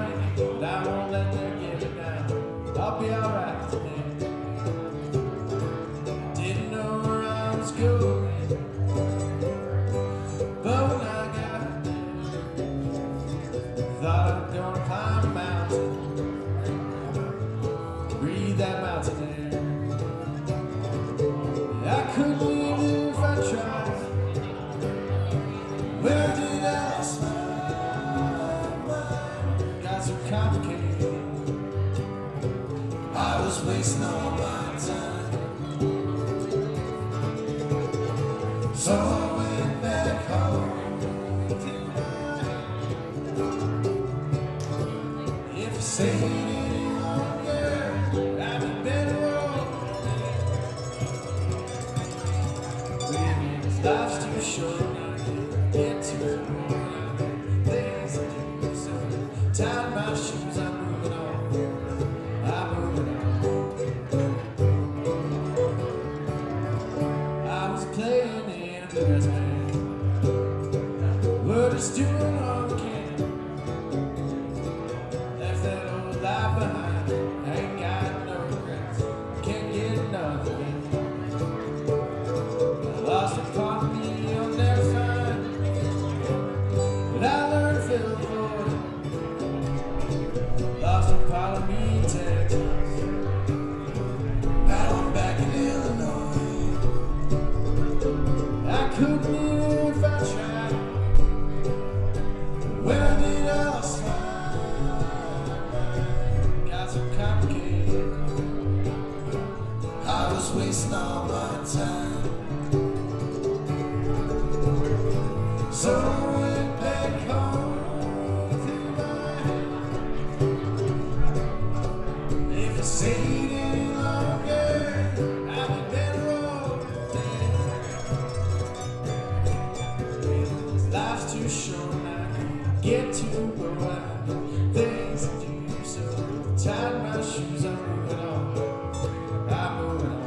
but I won't let them get it down. I'll be alright today. Didn't know where I was going, but when I got there, thought I was gonna climb a mountain, breathe that mountain air. I couldn't leave it if I tried. Where did I slide? Got so complicated, I was wasting all my time. So I went back home tonight. If I stayed any longer, I'd be better off. Baby, life's too short now to get to the morning. Things I do, so tied my shoes, I'm moving on. I'm moving on. I was playing in the best band. We're just doing all we can. Left that old life behind. I ain't got no regrets. Can't get enough of it. I lost a part of me I'll never find, but I learned to feel for it. Lost a part of me in Texas. Now I'm back in Illinois. I couldn't live if I tried. Where did I slide? Got so complicated, I was wasting all my time. So I went back home to my head. If I stayed any longer, I'd be better off dead. Life's too short now to get to where I things to do. So tied my shoes, I'm moving on. I'm moving on.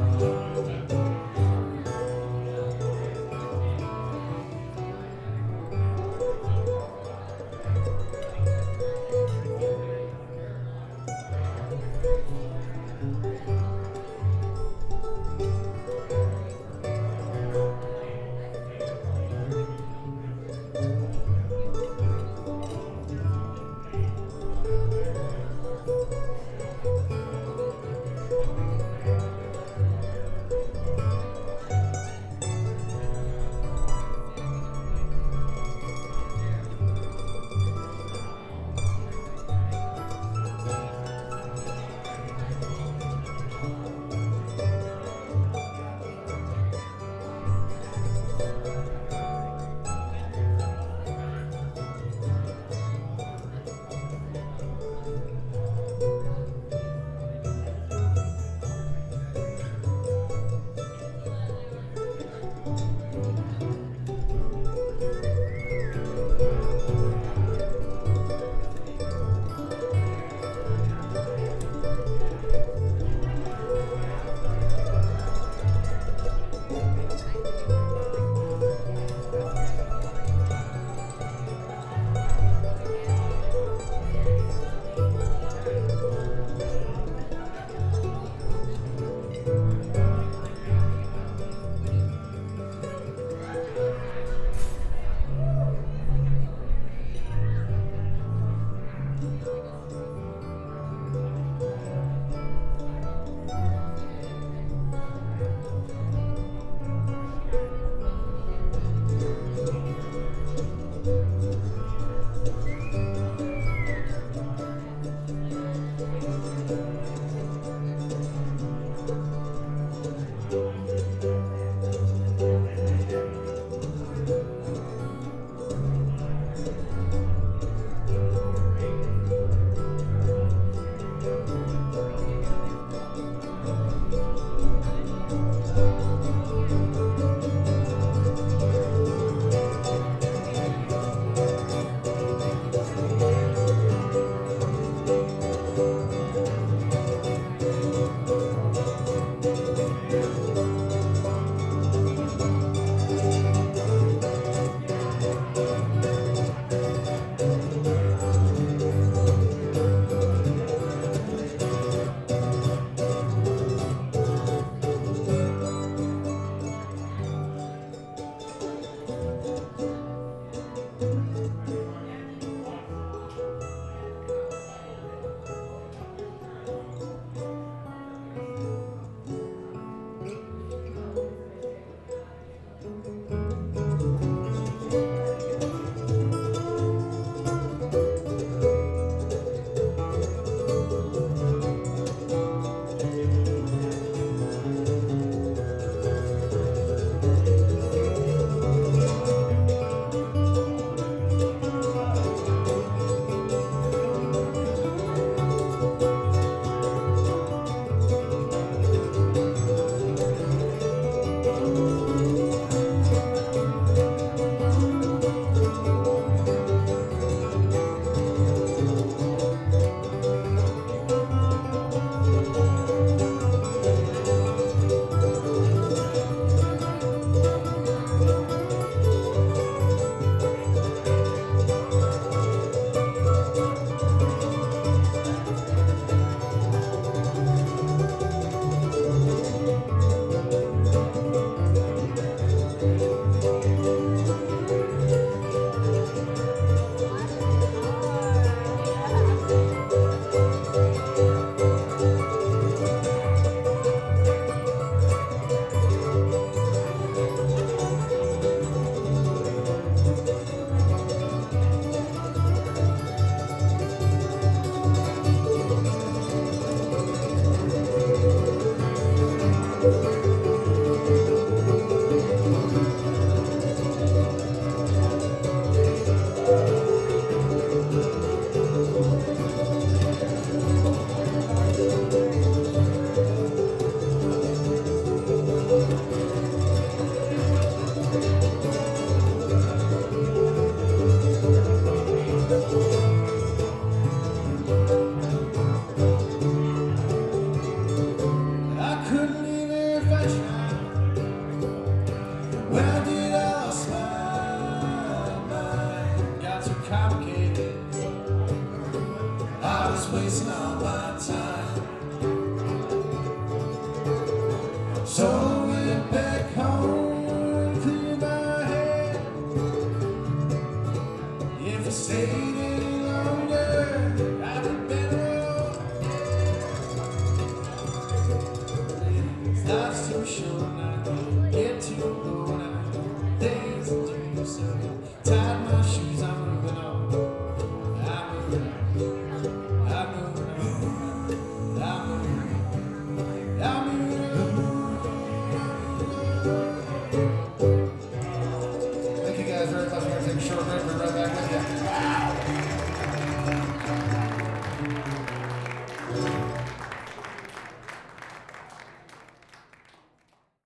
I was wasting all my time.